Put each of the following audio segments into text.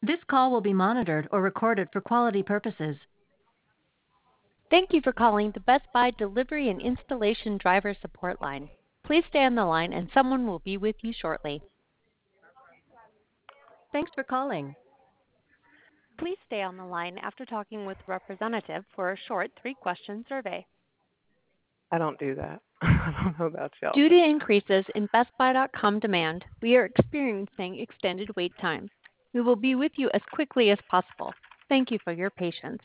This call will be monitored or recorded for quality purposes. Thank you for calling the Best Buy Delivery and Installation Driver Support Line. Please stay on the line and someone will be with you shortly. Thanks for calling. Please stay on the line after talking with a representative for a short 3-question survey. I don't do that. I don't know about y'all. Due to increases in BestBuy.com demand, we are experiencing extended wait times. We will be with you as quickly as possible. Thank you for your patience.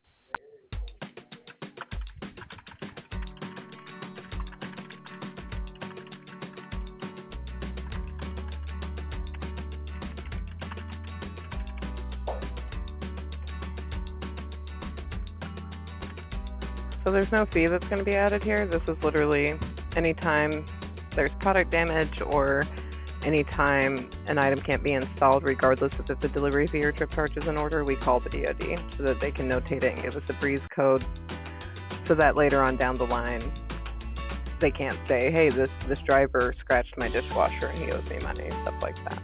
So there's no fee that's going to be added here. This is literally anytime there's product damage or anytime an item can't be installed, regardless if it's a delivery fee or trip charges in order, we call the DoD so that they can notate it and give us a breeze code so that later on down the line they can't say, hey, this driver scratched my dishwasher and he owes me money, stuff like that.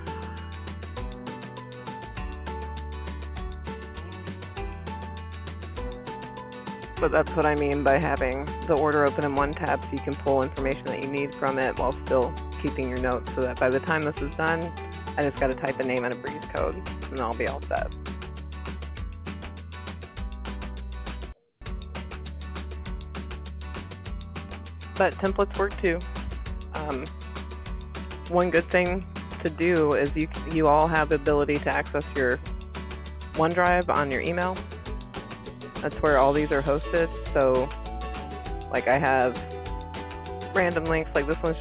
But that's what I mean by having the order open in one tab so you can pull information that you need from it while still keeping your notes so that by the time this is done, I just got to type a name and a breeze code and I'll be all set. But templates work too. One good thing to do is you all have the ability to access your OneDrive on your email. That's where all these are hosted. So, like I have random links, like this one's